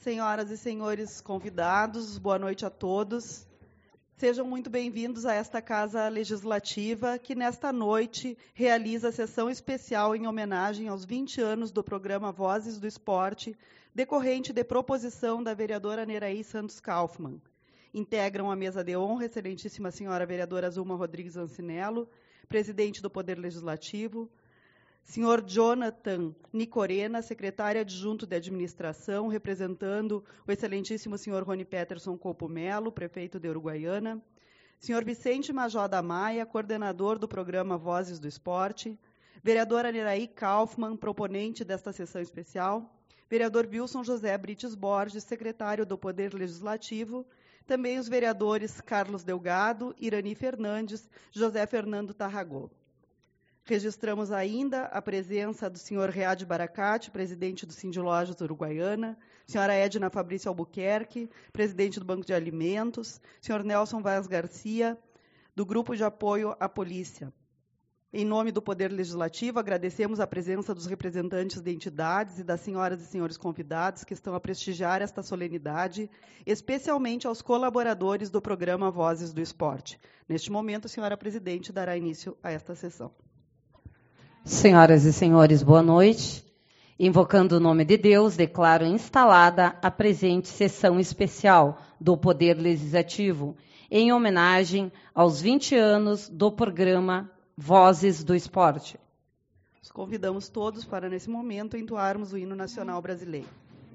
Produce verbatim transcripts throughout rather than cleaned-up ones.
Senhoras e senhores convidados, boa noite a todos. Sejam muito bem-vindos a esta Casa Legislativa, que nesta noite realiza a sessão especial em homenagem aos vinte anos do programa Vozes do Esporte, decorrente de proposição da vereadora Neraí Santos Kaufmann. Integram a mesa de honra, excelentíssima senhora vereadora Zulma Rodrigues Ancinello, presidente do Poder Legislativo, senhor Jonathan Nicorena, secretário adjunto de administração, representando o excelentíssimo senhor Rony Peterson Copo Melo, prefeito de Uruguaiana, senhor Vicente Majó da Maia, coordenador do programa Vozes do Esporte, vereadora Neraí Kaufmann, proponente desta sessão especial, vereador Wilson José Brites Borges, secretário do Poder Legislativo, também os vereadores Carlos Delgado, Irani Fernandes, José Fernando Tarragó. Registramos ainda a presença do senhor Read Baracate, presidente do Sindilojas Uruguaiana, senhora Edna Fabrício Albuquerque, presidente do Banco de Alimentos, senhor Nelson Vaz Garcia, do Grupo de Apoio à Polícia. Em nome do Poder Legislativo, agradecemos a presença dos representantes de entidades e das senhoras e senhores convidados que estão a prestigiar esta solenidade, especialmente aos colaboradores do programa Vozes do Esporte. Neste momento, a senhora presidente dará início a esta sessão. Senhoras e senhores, boa noite. Invocando o nome de Deus, declaro instalada a presente sessão especial do Poder Legislativo, em homenagem aos vinte anos do programa Vozes do Esporte. Os convidamos todos para, nesse momento, entoarmos o hino nacional brasileiro.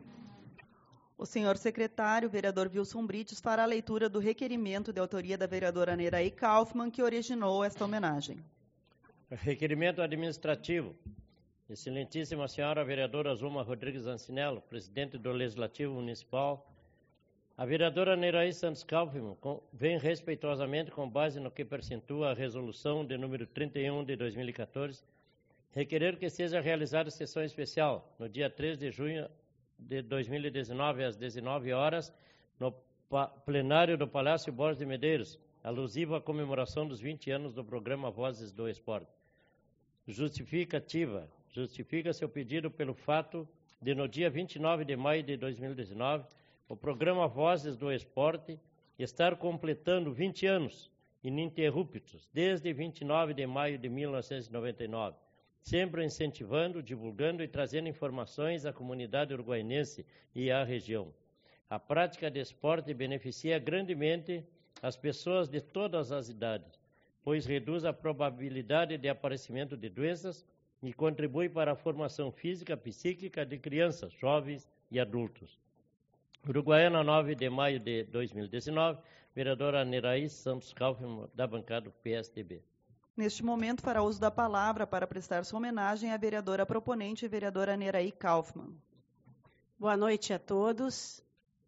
O senhor secretário, vereador Wilson Brites, fará a leitura do requerimento de autoria da vereadora Neraí Kaufmann, que originou esta homenagem. Requerimento administrativo. Excelentíssima senhora vereadora Zulma Rodrigues Ancinello, presidente do Legislativo Municipal, a vereadora Neraí Santos Kaufmann vem respeitosamente, com base no que percentua a resolução de número trinta e um de dois mil e quatorze, requerer que seja realizada sessão especial no dia três de junho de dois mil e dezenove, às dezenove horas, no plenário do Palácio Borges de Medeiros, alusivo à comemoração dos vinte anos do programa Vozes do Esporte. Justificativa. Justifica seu pedido pelo fato de, no dia vinte e nove de maio de dois mil e dezenove, o programa Vozes do Esporte estar completando vinte anos ininterruptos, desde vinte e nove de maio de mil novecentos e noventa e nove, sempre incentivando, divulgando e trazendo informações à comunidade uruguaiense e à região. A prática de esporte beneficia grandemente as pessoas de todas as idades, pois reduz a probabilidade de aparecimento de doenças e contribui para a formação física e psíquica de crianças, jovens e adultos. Uruguaiana, nove de maio de dois mil e dezenove, vereadora Neraí Santos Kaufmann, da bancada do P S D B. Neste momento, fará uso da palavra para prestar sua homenagem à vereadora proponente, vereadora Neraí Kaufmann. Boa noite a todos.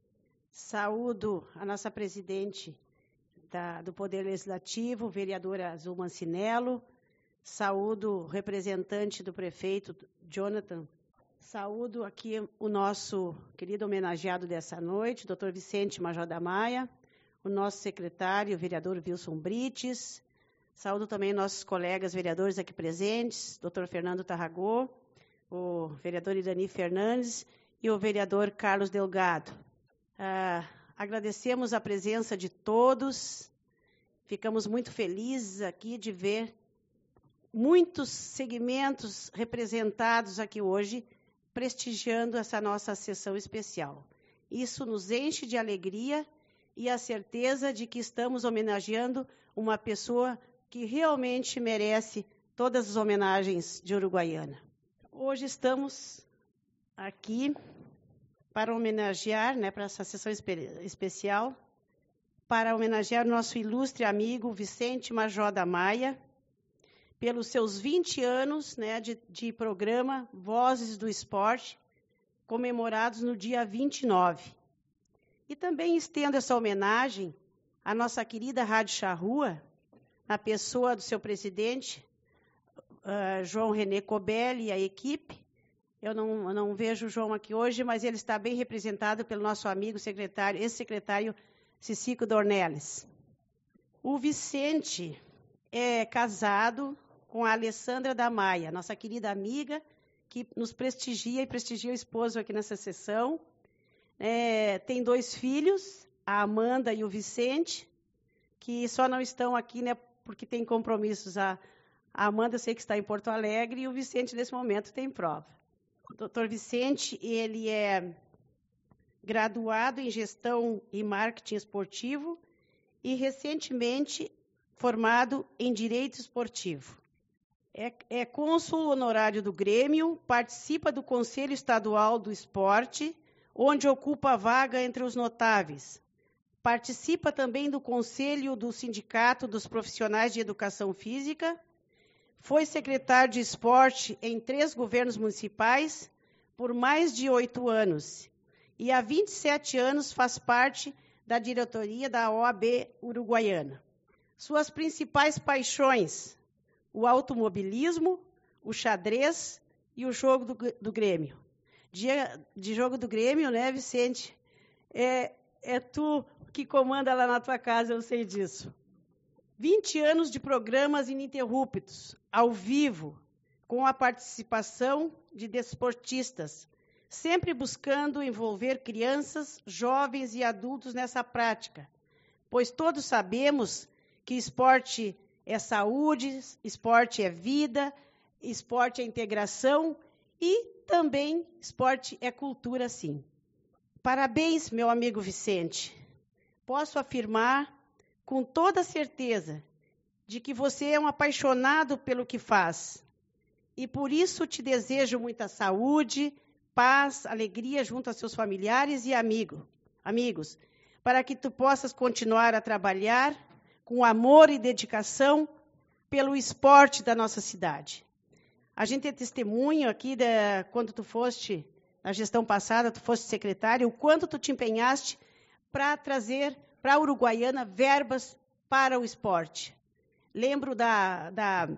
Saúdo a nossa presidente Da, do Poder Legislativo, vereadora Zulma Ancinello, saúdo o representante do prefeito, Jonathan, saúdo aqui o nosso querido homenageado dessa noite, doutor Vicente Majó da Maia, o nosso secretário, vereador Wilson Brites, saúdo também nossos colegas vereadores aqui presentes, doutor Fernando Tarragó, o vereador Irani Fernandes e o vereador Carlos Delgado. Ah, Agradecemos a presença de todos, ficamos muito felizes aqui de ver muitos segmentos representados aqui hoje, prestigiando essa nossa sessão especial. Isso nos enche de alegria e a certeza de que estamos homenageando uma pessoa que realmente merece todas as homenagens de Uruguaiana. Hoje estamos aqui para homenagear, né, para essa sessão espe- especial, para homenagear nosso ilustre amigo Vicente Majó da Maia, pelos seus vinte anos, né, de, de programa Vozes do Esporte, comemorados no dia vinte e nove. E também estendo essa homenagem à nossa querida Rádio Charrua, na pessoa do seu presidente, uh, João René Cobelli e a equipe. Eu não, eu não vejo o João aqui hoje, mas ele está bem representado pelo nosso amigo secretário, ex-secretário Cicico Dornelles. O Vicente é casado com a Alessandra da Maia, nossa querida amiga, que nos prestigia e prestigia o esposo aqui nessa sessão. É, tem dois filhos, a Amanda e o Vicente, que só não estão aqui, né, porque tem compromissos. A, a Amanda eu sei que está em Porto Alegre e o Vicente, nesse momento, tem prova. O doutor Vicente, ele é graduado em Gestão e Marketing Esportivo e, recentemente, formado em Direito Esportivo. É, é cônsul honorário do Grêmio, participa do Conselho Estadual do Esporte, onde ocupa a vaga entre os notáveis. Participa também do Conselho do Sindicato dos Profissionais de Educação Física. Foi secretário de Esporte em três governos municipais por mais de oito anos. E há vinte e sete anos faz parte da diretoria da O A B Uruguaiana. Suas principais paixões: o automobilismo, o xadrez e o jogo do, do Grêmio. Dia de jogo do Grêmio, né, Vicente? É, é tu que comanda lá na tua casa, eu sei disso. vinte anos de programas ininterruptos, ao vivo, com a participação de desportistas, sempre buscando envolver crianças, jovens e adultos nessa prática, pois todos sabemos que esporte é saúde, esporte é vida, esporte é integração e também esporte é cultura, sim. Parabéns, meu amigo Vicente. Posso afirmar com toda certeza de que você é um apaixonado pelo que faz. E por isso te desejo muita saúde, paz, alegria junto a seus familiares e amigo, amigos, para que tu possas continuar a trabalhar com amor e dedicação pelo esporte da nossa cidade. A gente é testemunho aqui, da, quando tu foste, na gestão passada, tu foste secretário, o quanto tu te empenhaste para trazer para a Uruguaiana verbas para o esporte. Lembro da, da,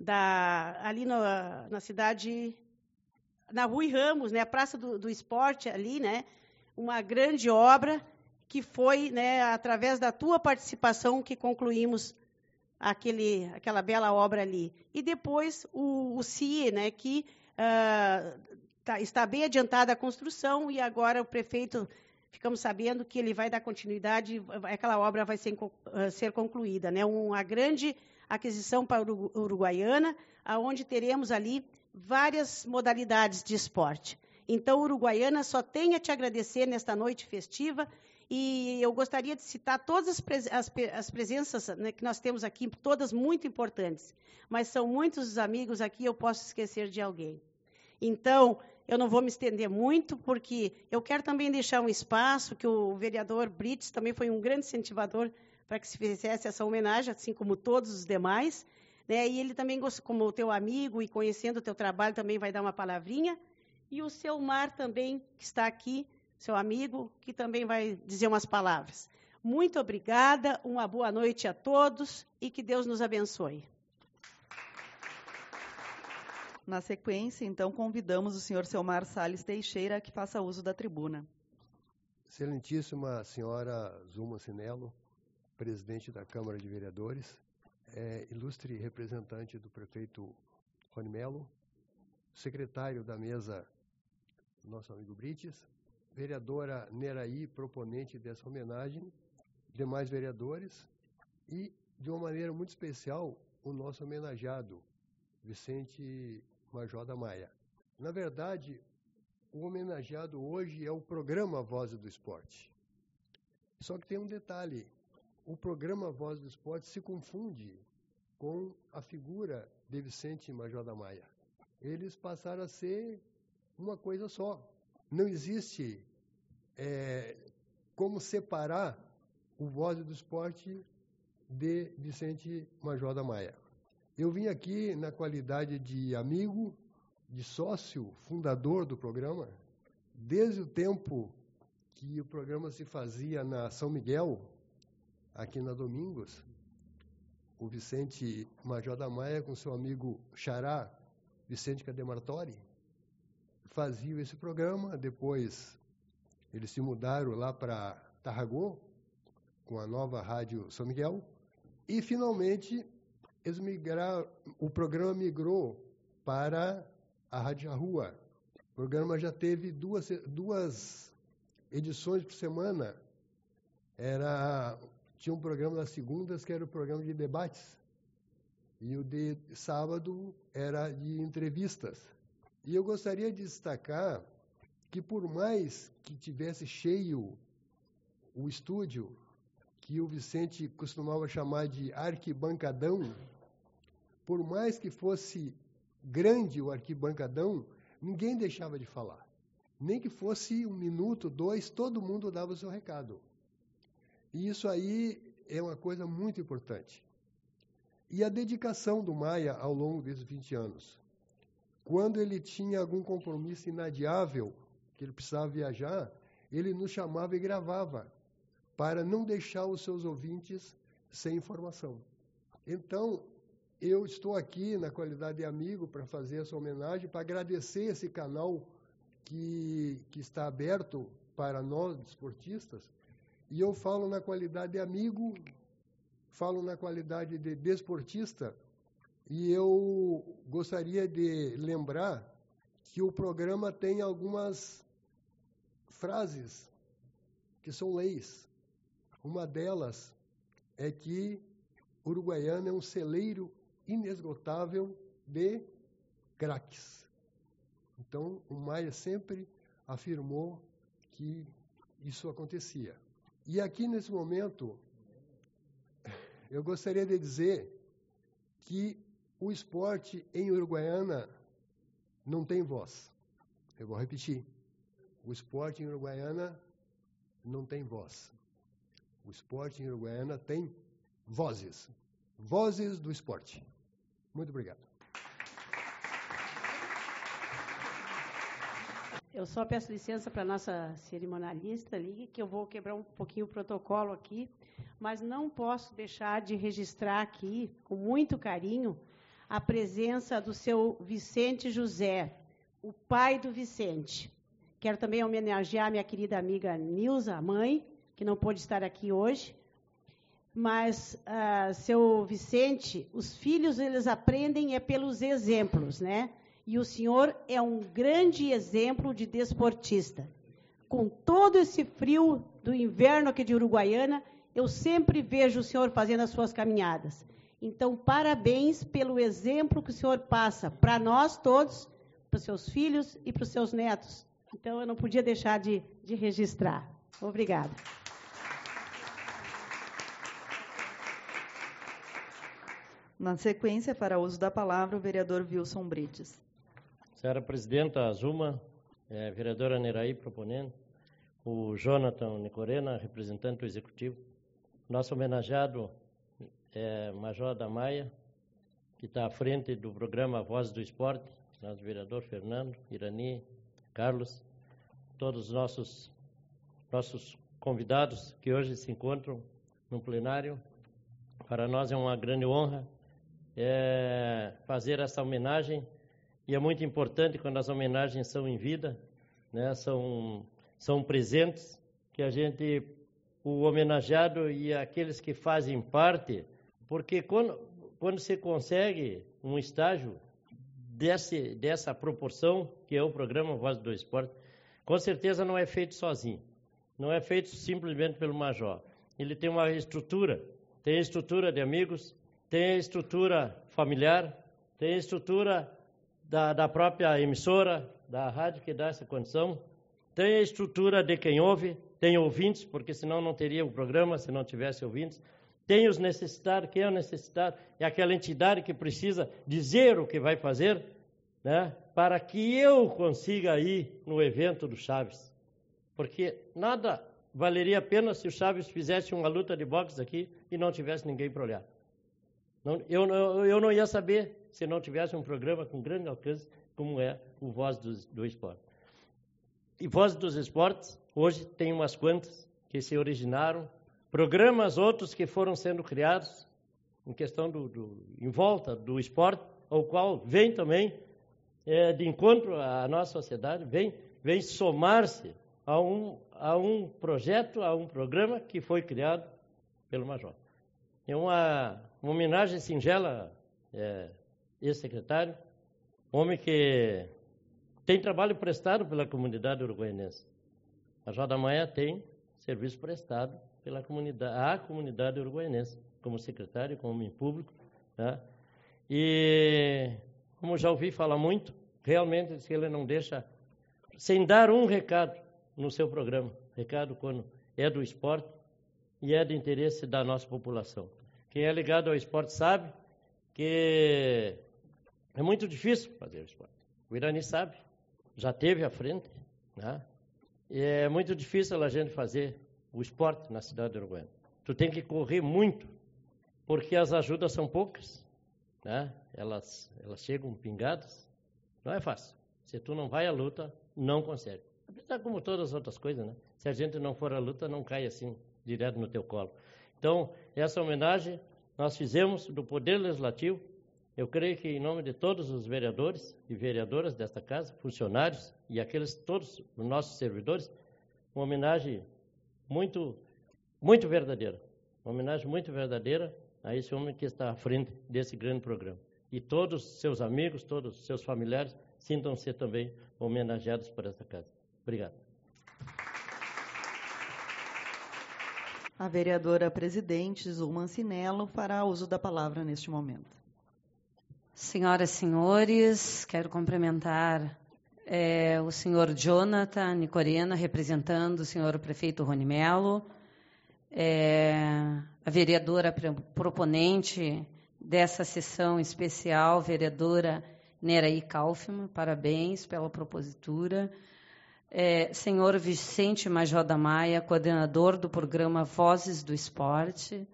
da, ali no, na cidade, na Rui Ramos, né, a Praça do, do Esporte ali, né, uma grande obra que foi, né, através da tua participação que concluímos aquele, aquela bela obra ali. E depois o, o C I E, né, que uh, tá, está bem adiantada a construção e agora o prefeito, ficamos sabendo que ele vai dar continuidade, aquela obra vai ser, uh, ser concluída, né, uma grande aquisição para a Uruguaiana, aonde teremos ali várias modalidades de esporte. Então, Uruguaiana só tem a te agradecer nesta noite festiva e eu gostaria de citar todas as, pres as, as presenças, né, que nós temos aqui, todas muito importantes, mas são muitos os amigos aqui, eu posso esquecer de alguém. Então, eu não vou me estender muito, porque eu quero também deixar um espaço que o vereador Brites também foi um grande incentivador para que se fizesse essa homenagem, assim como todos os demais, né? E ele também, como o teu amigo e conhecendo o teu trabalho, também vai dar uma palavrinha. E o seu Mar também, que está aqui, seu amigo, que também vai dizer umas palavras. Muito obrigada, uma boa noite a todos e que Deus nos abençoe. Na sequência, então, convidamos o senhor Selmar Salles Teixeira que faça uso da tribuna. Excelentíssima senhora Zuma Sinello, presidente da Câmara de Vereadores, é, ilustre representante do prefeito Rony Melo, secretário da mesa, nosso amigo Brites, vereadora Neraí, proponente dessa homenagem, demais vereadores e, de uma maneira muito especial, o nosso homenageado, Vicente Major da Maia. Na verdade, o homenageado hoje é o programa Voz do Esporte. Só que tem um detalhe, o programa Voz do Esporte se confunde com a figura de Vicente Major da Maia. Eles passaram a ser uma coisa só. Não existe é, como separar o Voz do Esporte de Vicente Major da Maia. Eu vim aqui na qualidade de amigo, de sócio, fundador do programa, desde o tempo que o programa se fazia na São Miguel, aqui na Domingos, o Vicente Major da Maia com seu amigo Xará, Vicente Cademartori, faziam esse programa, depois eles se mudaram lá para Tarragó, com a nova Rádio São Miguel, e finalmente eles migraram, o programa migrou para a Rádio Rua. O programa já teve duas, duas edições por semana, era, tinha um programa das segundas que era o programa de debates, e o de sábado era de entrevistas. E eu gostaria de destacar que, por mais que tivesse cheio o estúdio, que o Vicente costumava chamar de arquibancadão, por mais que fosse grande o arquibancadão, ninguém deixava de falar. Nem que fosse um minuto, dois, todo mundo dava o seu recado. E isso aí é uma coisa muito importante. E a dedicação do Maia ao longo desses vinte anos. Quando ele tinha algum compromisso inadiável, que ele precisava viajar, ele nos chamava e gravava, para não deixar os seus ouvintes sem informação. Então, eu estou aqui na qualidade de amigo para fazer essa homenagem, para agradecer esse canal que, que está aberto para nós, desportistas, e eu falo na qualidade de amigo, falo na qualidade de desportista, e eu gostaria de lembrar que o programa tem algumas frases que são leis. Uma delas é que Uruguaiana é um celeiro inesgotável de craques. Então, o Maia sempre afirmou que isso acontecia. E aqui, nesse momento, eu gostaria de dizer que o esporte em Uruguaiana não tem voz. Eu vou repetir. O esporte em Uruguaiana não tem voz. O esporte em Uruguaiana tem vozes. Vozes do esporte. Muito obrigado. Eu só peço licença para a nossa cerimonialista ali, que eu vou quebrar um pouquinho o protocolo aqui, mas não posso deixar de registrar aqui, com muito carinho, a presença do seu Vicente José, o pai do Vicente. Quero também homenagear minha querida amiga Nilza, mãe, que não pôde estar aqui hoje. Mas, uh, seu Vicente, os filhos, eles aprendem é pelos exemplos, né? E o senhor é um grande exemplo de desportista. Com todo esse frio do inverno aqui de Uruguaiana, eu sempre vejo o senhor fazendo as suas caminhadas. Então, parabéns pelo exemplo que o senhor passa para nós todos, para os seus filhos e para os seus netos. Então, eu não podia deixar de, de registrar. Obrigada. Na sequência, fará uso da palavra o vereador Wilson Brites. Senhora Presidenta Azuma, é, vereadora Neraí, proponente, o Jonathan Nicorena, representante do Executivo, nosso homenageado é Major da Maia, que está à frente do programa Voz do Esporte, nosso vereador Fernando, Irani, Carlos, todos os nossos, nossos convidados que hoje se encontram no plenário. Para nós é uma grande honra é, fazer essa homenagem, e é muito importante quando as homenagens são em vida, né, são, são presentes, que a gente, o homenageado e aqueles que fazem parte, porque quando, quando se consegue um estágio desse, dessa proporção, que é o programa Voz do Esporte, com certeza não é feito sozinho, não é feito simplesmente pelo Major. Ele tem uma estrutura, tem a estrutura de amigos, tem a estrutura familiar, tem a estrutura da, da própria emissora, da rádio que dá essa condição, tem a estrutura de quem ouve, tem ouvintes, porque senão não teria o programa, se não tivesse ouvintes, tem os necessitados, quem é o necessitado? É aquela entidade que precisa dizer o que vai fazer, né, para que eu consiga ir no evento do Chaves. Porque nada valeria a pena se o Chaves fizesse uma luta de boxe aqui e não tivesse ninguém para olhar. Não, eu, eu, eu não ia saber se não tivesse um programa com grande alcance, como é o Voz do, do Esporte. E Voz dos Esportes, hoje tem umas quantas que se originaram, programas outros que foram sendo criados em questão do, do em volta do esporte, ao qual vem também é, de encontro à nossa sociedade, vem, vem somar-se a um, a um projeto, a um programa que foi criado pelo Major. É uma, uma homenagem singela, é, ex-secretário, homem que tem trabalho prestado pela comunidade uruguaianense. A Joda Maia tem serviço prestado pela comunidade, à comunidade uruguaianense, como secretário, como homem público, né? E, como já ouvi falar muito, realmente se ele não deixa, sem dar um recado no seu programa, recado quando é do esporte e é de interesse da nossa população. Quem é ligado ao esporte sabe que é muito difícil fazer o esporte. O Irani sabe, já teve à frente, né? E é muito difícil a gente fazer o esporte na cidade de Uruguaiana. Tu tem que correr muito, porque as ajudas são poucas, né? Elas, elas chegam pingadas. Não é fácil. Se tu não vai à luta, não consegue. É como todas as outras coisas, né? Se a gente não for à luta, não cai assim, direto no teu colo. Então, essa homenagem nós fizemos do Poder Legislativo. Eu creio que em nome de todos os vereadores e vereadoras desta casa, funcionários e aqueles todos os nossos servidores, uma homenagem muito, muito verdadeira. Uma homenagem muito verdadeira a esse homem que está à frente desse grande programa. E todos os seus amigos, todos os seus familiares, sintam-se também homenageados por esta casa. Obrigado. A vereadora presidente, Zulma Ancinello, fará uso da palavra neste momento. Senhoras e senhores, quero cumprimentar é, o senhor Jonathan Nicorena, representando o senhor prefeito Rony Melo, é, a vereadora proponente dessa sessão especial, vereadora Neraí Kaufmann, parabéns pela propositura. É, senhor Vicente Major da Maia, coordenador do programa Vozes do Esporte.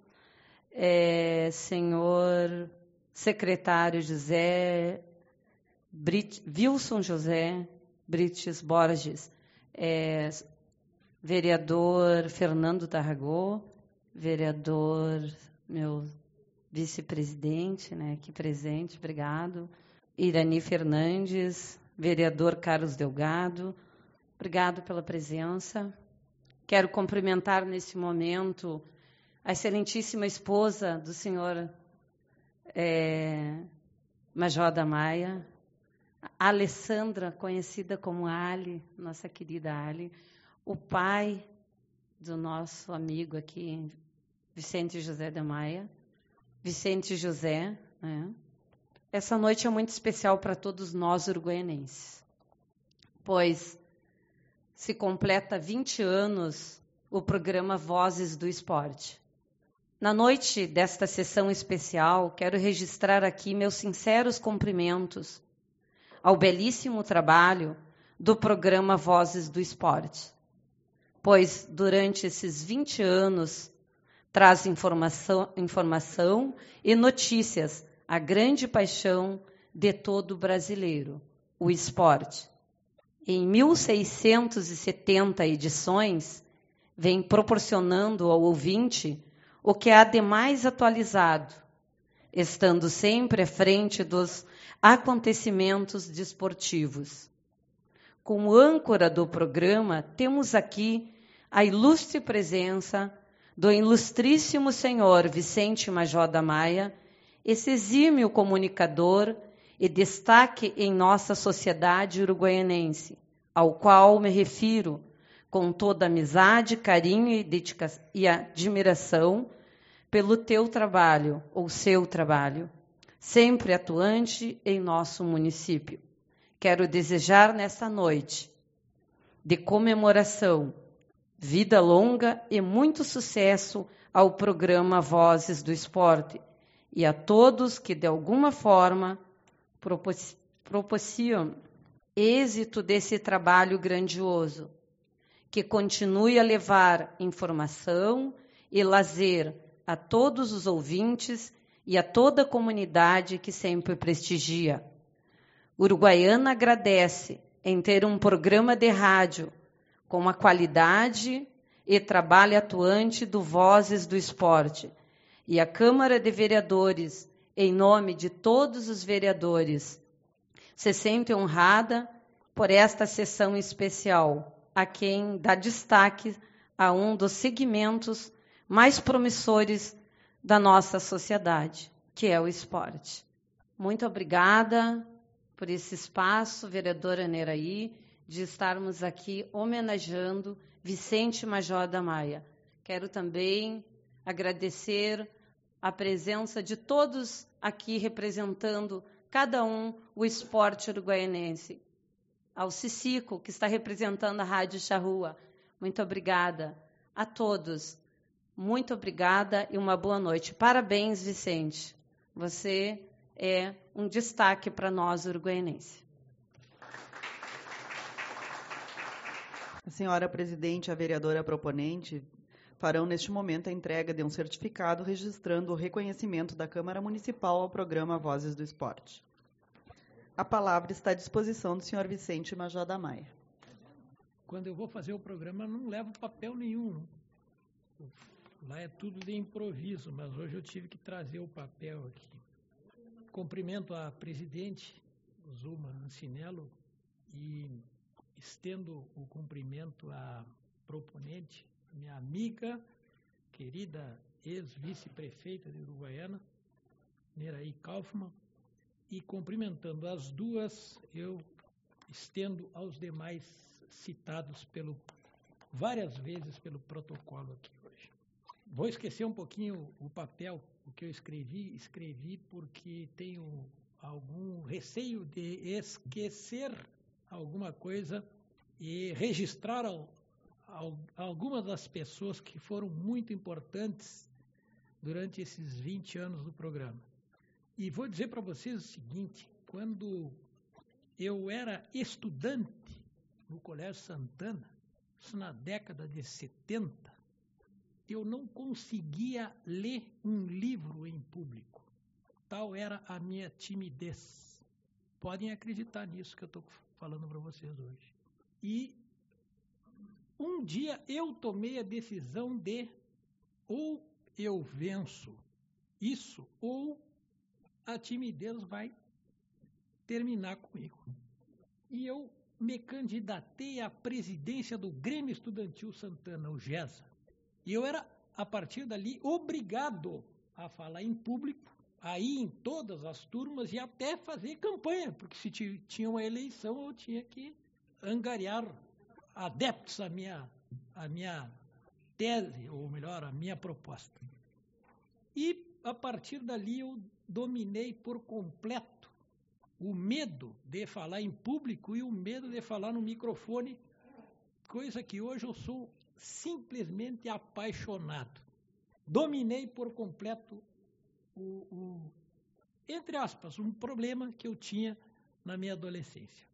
É, senhor secretário José Brit, Wilson José Brites Borges, é, vereador Fernando Tarragó, vereador, meu vice-presidente, né, aqui presente, obrigado. Irani Fernandes, vereador Carlos Delgado, obrigado pela presença. Quero cumprimentar nesse momento a excelentíssima esposa do senhor é, Major da Maia, a Alessandra, conhecida como Ali, nossa querida Ali, o pai do nosso amigo aqui, Vicente José da Maia, Vicente José, né? Essa noite é muito especial para todos nós uruguaianenses, pois se completa vinte anos o programa Vozes do Esporte. Na noite desta sessão especial, quero registrar aqui meus sinceros cumprimentos ao belíssimo trabalho do programa Vozes do Esporte, pois durante esses vinte anos traz informação, informação e notícias, a grande paixão de todo brasileiro, o esporte. Em mil seiscentos e setenta edições, vem proporcionando ao ouvinte o que há de mais atualizado, estando sempre à frente dos acontecimentos desportivos. Como âncora do programa, temos aqui a ilustre presença do ilustríssimo senhor Vicente Major da Maia, esse exímio comunicador e destaque em nossa sociedade uruguaianense, ao qual me refiro com toda amizade, carinho e, dedicação, e admiração pelo teu trabalho, ou seu trabalho, sempre atuante em nosso município. Quero desejar nesta noite de comemoração, vida longa e muito sucesso ao programa Vozes do Esporte e a todos que, de alguma forma, propiciam êxito desse trabalho grandioso, que continue a levar informação e lazer a todos os ouvintes e a toda a comunidade que sempre prestigia. Uruguaiana agradece em ter um programa de rádio com a qualidade e trabalho atuante do Vozes do Esporte. E a Câmara de Vereadores, em nome de todos os vereadores, se sente honrada por esta sessão especial, a quem dá destaque a um dos segmentos mais promissores da nossa sociedade, que é o esporte. Muito obrigada por esse espaço, vereadora Neraí, de estarmos aqui homenageando Vicente Major da Maia. Quero também agradecer a presença de todos aqui representando cada um o esporte uruguaianense. Ao Cicico, que está representando a Rádio Charrua. Muito obrigada a todos. Muito obrigada e uma boa noite. Parabéns, Vicente. Você é um destaque para nós, uruguaianenses. A senhora presidente e a vereadora proponente farão neste momento a entrega de um certificado registrando o reconhecimento da Câmara Municipal ao programa Vozes do Esporte. A palavra está à disposição do senhor Vicente Major da Maia. Quando eu vou fazer o programa, não levo papel nenhum. Lá é tudo de improviso, mas hoje eu tive que trazer o papel aqui. Cumprimento a presidente, Zuma Ancinello, e estendo o cumprimento à proponente, minha amiga, querida ex-vice-prefeita de Uruguaiana, Neraí Kaufmann, e cumprimentando as duas, eu estendo aos demais citados pelo, várias vezes pelo protocolo aqui hoje. Vou esquecer um pouquinho o papel, o que eu escrevi, escrevi porque tenho algum receio de esquecer alguma coisa e registrar ao, ao, algumas das pessoas que foram muito importantes durante esses vinte anos do programa. E vou dizer para vocês o seguinte, quando eu era estudante no Colégio Santana, isso na década de setenta, eu não conseguia ler um livro em público. Tal era a minha timidez. Podem acreditar nisso que eu estou falando para vocês hoje. E um dia eu tomei a decisão de ou eu venço isso ou a timidez vai terminar comigo. E eu me candidatei à presidência do Grêmio Estudantil Santana, o GESA. E eu era, a partir dali, obrigado a falar em público, a ir em todas as turmas e até fazer campanha, porque se tinha uma eleição, eu tinha que angariar adeptos à minha, à minha tese, ou melhor, à minha proposta. E, a partir dali, eu dominei por completo o medo de falar em público e o medo de falar no microfone, coisa que hoje eu sou simplesmente apaixonado. Dominei por completo o, o, entre aspas, um problema que eu tinha na minha adolescência.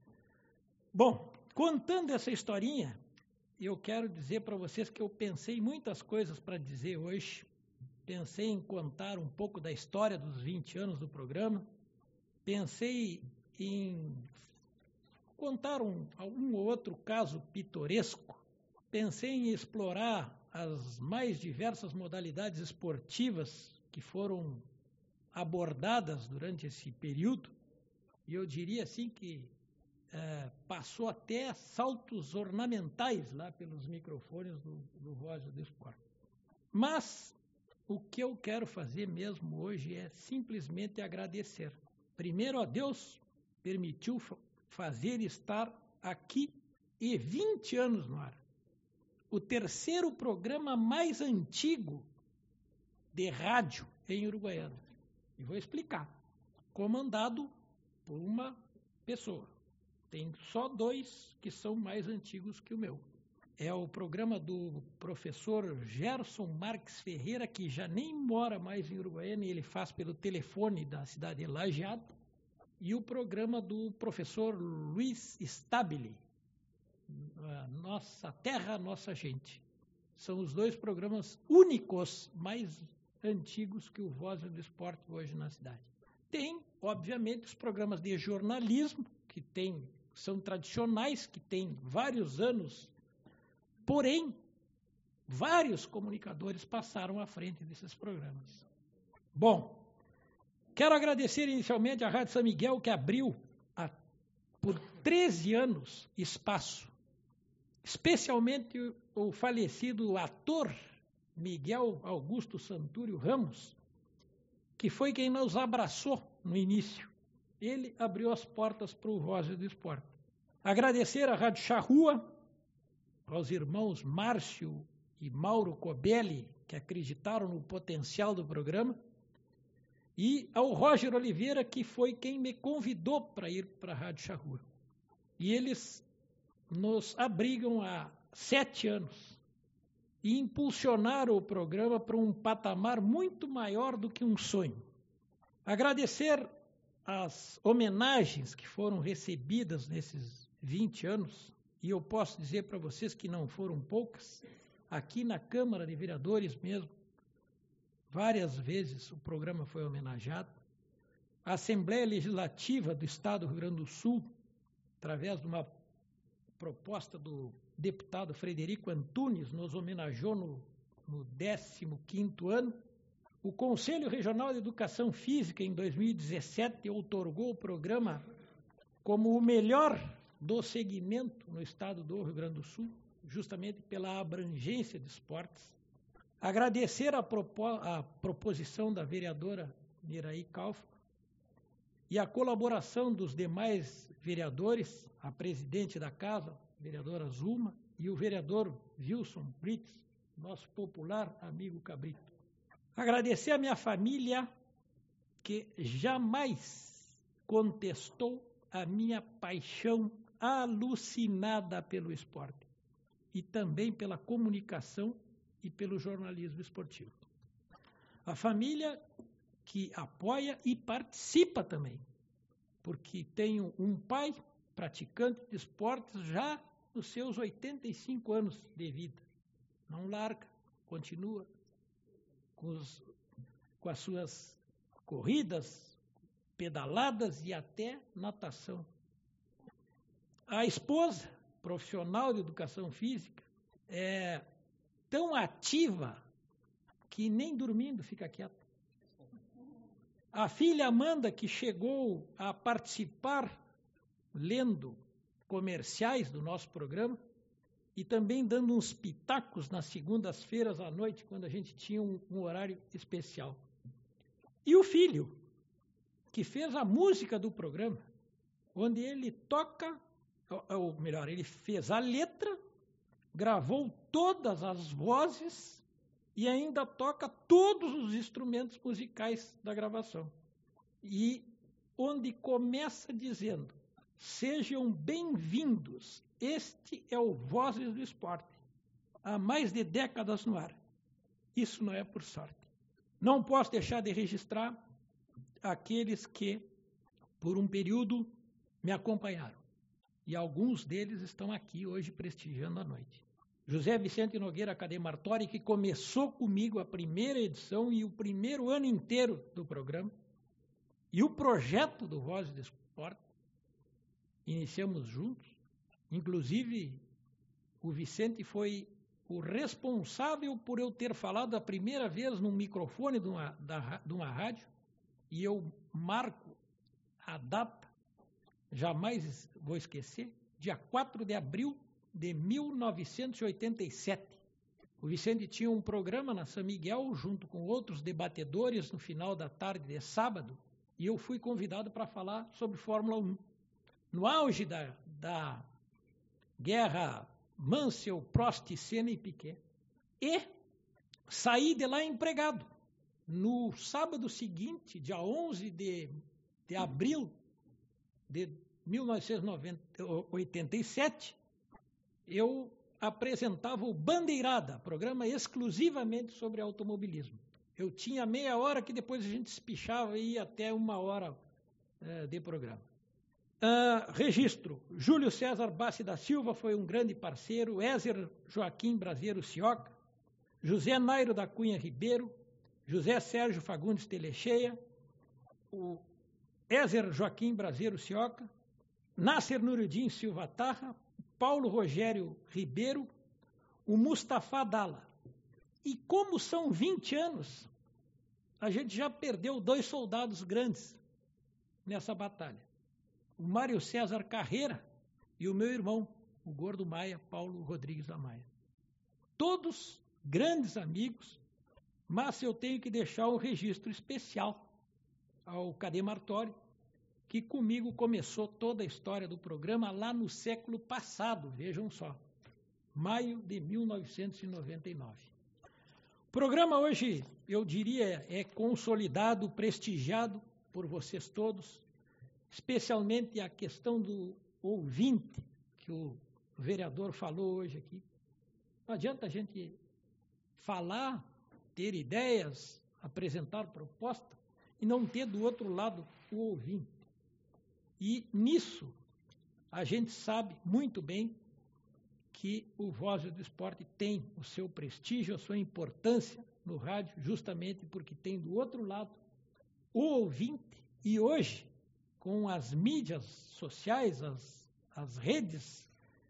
Bom, contando essa historinha, eu quero dizer para vocês que eu pensei muitas coisas para dizer hoje. Pensei em contar um pouco da história dos vinte anos do programa. Pensei em contar um, um ou outro caso pitoresco. Pensei em explorar as mais diversas modalidades esportivas que foram abordadas durante esse período. E eu diria assim que é, passou até saltos ornamentais lá pelos microfones do, do Vozes do Esporte. Mas o que eu quero fazer mesmo hoje é simplesmente agradecer. Primeiro a Deus, permitiu fazer estar aqui e vinte anos no ar. O terceiro programa mais antigo de rádio em Uruguaiana. E vou explicar. Comandado por uma pessoa. Tem só dois que são mais antigos que o meu. É o programa do professor Gerson Marques Ferreira, que já nem mora mais em Uruguaiana, e ele faz pelo telefone da cidade de Lajeado, e o programa do professor Luiz Stabile, Nossa Terra, Nossa Gente. São os dois programas únicos mais antigos que o Vozes do Esporte hoje na cidade. Tem, obviamente, os programas de jornalismo, que tem, são tradicionais, que têm vários anos. Porém, vários comunicadores passaram à frente desses programas. Bom, quero agradecer inicialmente à Rádio São Miguel, que abriu a, por treze anos espaço, especialmente o, o falecido ator Miguel Augusto Santúrio Ramos, que foi quem nos abraçou no início. Ele abriu as portas para o Vozes do Esporte. Agradecer à Rádio Charrua, aos irmãos Márcio e Mauro Cobelli, que acreditaram no potencial do programa, e ao Roger Oliveira, que foi quem me convidou para ir para a Rádio Charrua. E eles nos abrigam há sete anos e impulsionaram o programa para um patamar muito maior do que um sonho. Agradecer as homenagens que foram recebidas nesses vinte anos, e eu posso dizer para vocês que não foram poucas, aqui na Câmara de Vereadores mesmo, várias vezes o programa foi homenageado. A Assembleia Legislativa do Estado do Rio Grande do Sul, através de uma proposta do deputado Frederico Antunes, nos homenageou no, no décimo quinto ano. O Conselho Regional de Educação Física, em dois mil e dezessete, outorgou o programa como o melhor do segmento no estado do Rio Grande do Sul, justamente pela abrangência de esportes. Agradecer a, propo a proposição da vereadora Miraí Kaufmann e a colaboração dos demais vereadores, a presidente da casa, a vereadora Zuma, e o vereador Wilson Brits, nosso popular amigo Cabrito. Agradecer a minha família, que jamais contestou a minha paixão alucinada pelo esporte e também pela comunicação e pelo jornalismo esportivo. A família que apoia e participa também, porque tenho um pai praticante de esportes já nos seus oitenta e cinco anos de vida. Não larga, continua com, os, com as suas corridas, pedaladas e até natação. A esposa, profissional de educação física, é tão ativa que nem dormindo fica quieta. A filha Amanda, que chegou a participar lendo comerciais do nosso programa e também dando uns pitacos nas segundas-feiras à noite, quando a gente tinha um, um horário especial. E o filho, que fez a música do programa, onde ele toca, ou melhor, ele fez a letra, gravou todas as vozes e ainda toca todos os instrumentos musicais da gravação. E onde começa dizendo: sejam bem-vindos, este é o Vozes do Esporte, há mais de décadas no ar. Isso não é por sorte. Não posso deixar de registrar aqueles que, por um período, me acompanharam. E alguns deles estão aqui hoje prestigiando a noite. José Vicente Nogueira Cademartori, que começou comigo a primeira edição e o primeiro ano inteiro do programa, e o projeto do Vozes do Esporte, iniciamos juntos. Inclusive, o Vicente foi o responsável por eu ter falado a primeira vez num microfone de uma, da, de uma rádio, e eu marco a data, jamais vou esquecer, dia quatro de abril de mil novecentos e oitenta e sete. O Vicente tinha um programa na São Miguel, junto com outros debatedores, no final da tarde de sábado, e eu fui convidado para falar sobre Fórmula um. No auge da, da guerra Mansell, Prost, Senna e Piquet. E saí de lá empregado. No sábado seguinte, dia onze de, de abril de mil novecentos e oitenta e sete, eu apresentava o Bandeirada, programa exclusivamente sobre automobilismo. Eu tinha meia hora que depois a gente espichava e ia até uma hora uh, de programa. Uh, registro, Júlio César Bassi da Silva foi um grande parceiro, Ézer Joaquim Braseiro Cioca, José Nairo da Cunha Ribeiro, José Sérgio Fagundes Telecheia, o Ézer Joaquim Braseiro Cioca, Nasser Nuruddin Silva Tarra, Paulo Rogério Ribeiro, o Mustafa Dalla. E como são vinte anos, a gente já perdeu dois soldados grandes nessa batalha. O Mário César Carreira e o meu irmão, o Gordo Maia, Paulo Rodrigues da Maia. Todos grandes amigos, mas eu tenho que deixar um registro especial ao Cademartori, que comigo começou toda a história do programa lá no século passado, vejam só. maio de mil novecentos e noventa e nove. O programa hoje, eu diria, é consolidado, prestigiado por vocês todos, especialmente a questão do ouvinte, que o vereador falou hoje aqui. Não adianta a gente falar, ter ideias, apresentar proposta e não ter do outro lado o ouvinte. E nisso a gente sabe muito bem que o Vozes do Esporte tem o seu prestígio, a sua importância no rádio, justamente porque tem do outro lado o ouvinte. E hoje, com as mídias sociais, as, as redes,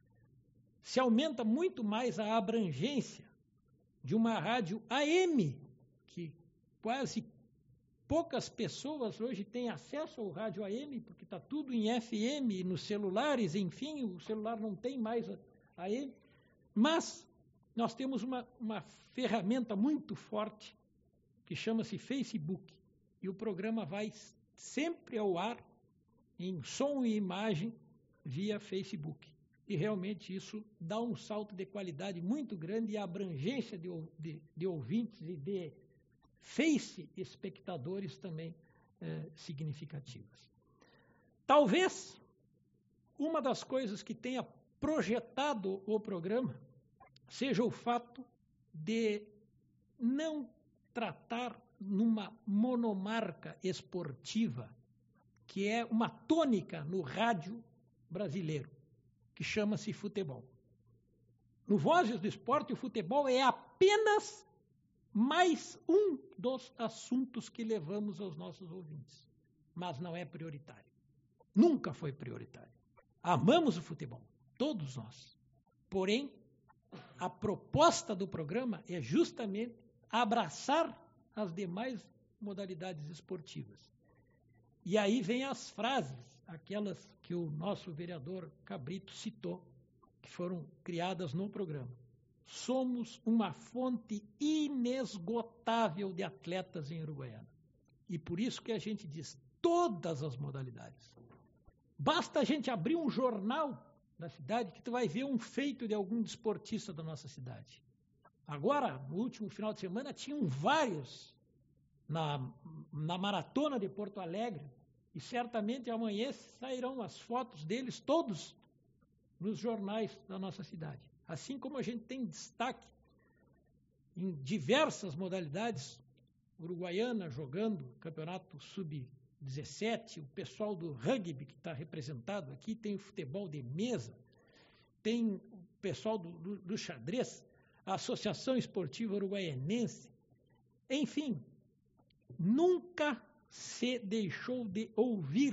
se aumenta muito mais a abrangência de uma rádio A M, que quase poucas pessoas hoje têm acesso ao rádio A M, porque está tudo em F M, nos celulares, enfim, o celular não tem mais a, a M. Mas nós temos uma, uma ferramenta muito forte que chama-se Facebook. E o programa vai sempre ao ar, em som e imagem, via Facebook. E realmente isso dá um salto de qualidade muito grande e a abrangência de, de, de ouvintes e de face espectadores também é, significativas. Talvez uma das coisas que tenha projetado o programa seja o fato de não tratar numa monomarca esportiva, que é uma tônica no rádio brasileiro, que chama-se futebol. No Vozes do Esporte, o futebol é apenas mais um dos assuntos que levamos aos nossos ouvintes, mas não é prioritário. Nunca foi prioritário. Amamos o futebol, todos nós. Porém, a proposta do programa é justamente abraçar as demais modalidades esportivas. E aí vem as frases, aquelas que o nosso vereador Cabrito citou, que foram criadas no programa. Somos uma fonte inesgotável de atletas em Uruguaiana. E por isso que a gente diz todas as modalidades. Basta a gente abrir um jornal da cidade que tu vai ver um feito de algum desportista da nossa cidade. Agora, no último final de semana, tinham vários na, na maratona de Porto Alegre, e certamente amanhã sairão as fotos deles todos nos jornais da nossa cidade. Assim como a gente tem destaque em diversas modalidades, Uruguaiana jogando campeonato sub dezessete, o pessoal do rugby que está representado aqui, tem o futebol de mesa, tem o pessoal do, do, do xadrez, a Associação Esportiva Uruguaianense, enfim, nunca se deixou de ouvir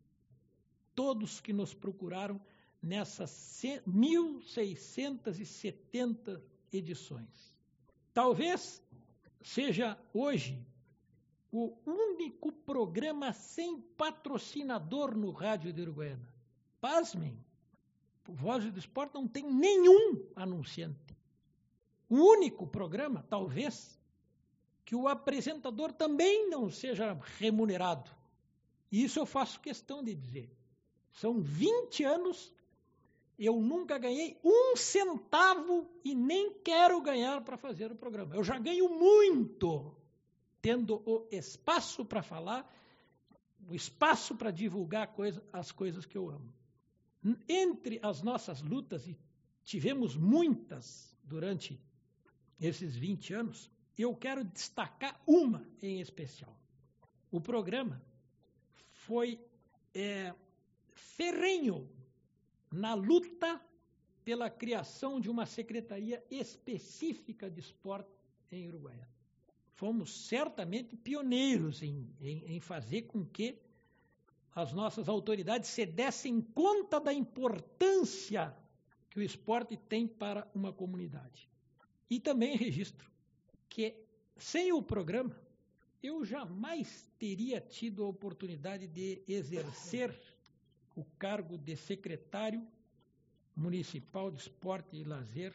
todos que nos procuraram nessas mil seiscentas e setenta edições. Talvez seja hoje o único programa sem patrocinador no rádio de Uruguaiana. Pasmem, o Vozes do Esporte não tem nenhum anunciante. O único programa, talvez, que o apresentador também não seja remunerado. E isso eu faço questão de dizer. São vinte anos, eu nunca ganhei um centavo e nem quero ganhar para fazer o programa. Eu já ganho muito, tendo o espaço para falar, o espaço para divulgar coisa, as coisas que eu amo. Entre as nossas lutas, e tivemos muitas durante esses vinte anos, eu quero destacar uma em especial. O programa foi é, ferrenho na luta pela criação de uma secretaria específica de esporte em Uruguaiana. Fomos certamente pioneiros em, em, em fazer com que as nossas autoridades se dessem conta da importância que o esporte tem para uma comunidade. E também registro que, sem o programa, eu jamais teria tido a oportunidade de exercer o cargo de secretário municipal de esporte e lazer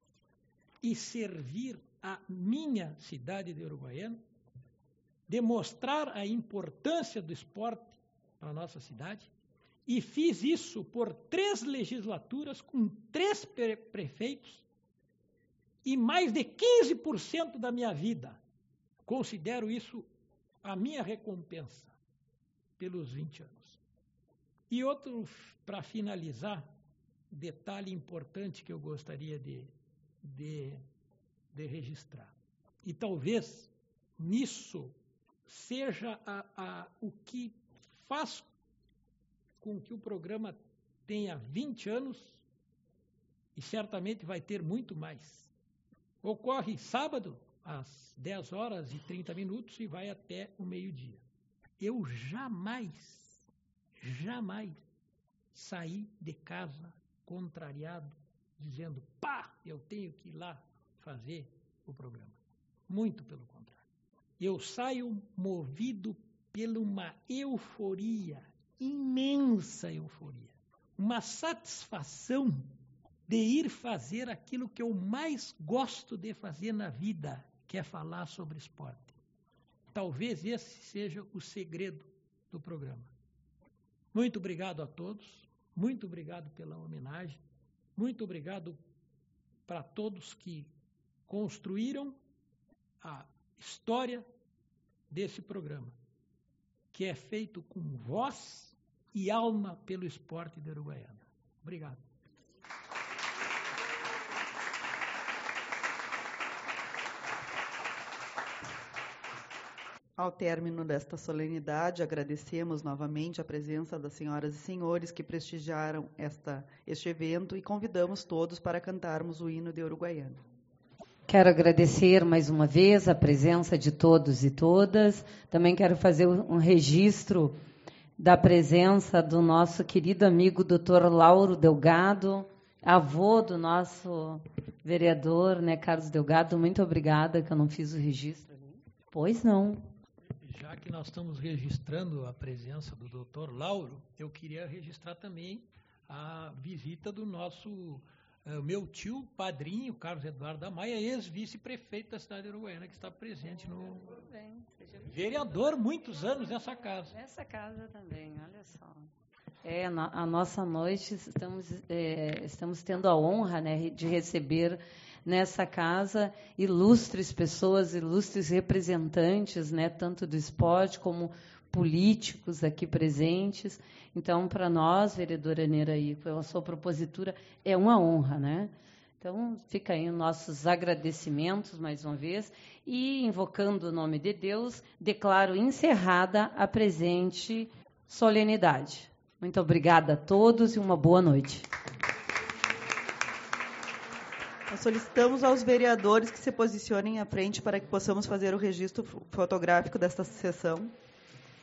e servir a minha cidade de Uruguaiana, demonstrar a importância do esporte para a nossa cidade E fiz isso por três legislaturas, com três pre- prefeitos, e mais de quinze por cento da minha vida. Considero isso a minha recompensa pelos vinte anos. E outro, para finalizar, detalhe importante que eu gostaria de, de, de registrar. E talvez nisso seja a, a, o que faz com que o programa tenha vinte anos e certamente vai ter muito mais. Ocorre sábado, às dez horas e trinta minutos e vai até o meio-dia. Eu jamais, jamais saí de casa contrariado, dizendo, pá, eu tenho que ir lá fazer o programa. Muito pelo contrário. Eu saio movido por uma euforia, imensa euforia, uma satisfação de ir fazer aquilo que eu mais gosto de fazer na vida, que é falar sobre esporte. Talvez esse seja o segredo do programa. Muito obrigado a todos, muito obrigado pela homenagem, muito obrigado para todos que construíram a história desse programa, que é feito com voz e alma pelo esporte da Uruguaiana. Obrigado. Ao término desta solenidade, agradecemos novamente a presença das senhoras e senhores que prestigiaram esta, este evento e convidamos todos para cantarmos o hino de Uruguaiana. Quero agradecer mais uma vez a presença de todos e todas. Também quero fazer um registro da presença do nosso querido amigo doutor Lauro Delgado, avô do nosso vereador, né, Carlos Delgado. Muito obrigada, que eu não fiz o registro. Pois não. Já que nós estamos registrando a presença do doutor Lauro, eu queria registrar também a visita do nosso, uh, meu tio, padrinho, Carlos Eduardo da Maia, ex-vice-prefeito da cidade de Uruguaiana, que está presente no... Bem, vereador, muitos anos nessa casa. Nessa casa também, olha só. É, a nossa noite, estamos, é, estamos tendo a honra, né, de receber nessa casa ilustres pessoas, ilustres representantes, né, tanto do esporte como políticos aqui presentes. Então, para nós, vereadora Neraí, pela sua propositura, é uma honra, né? Então, fica aí os nossos agradecimentos, mais uma vez, e, invocando o nome de Deus, declaro encerrada a presente solenidade. Muito obrigada a todos e uma boa noite. Nós solicitamos aos vereadores que se posicionem à frente para que possamos fazer o registro fotográfico desta sessão.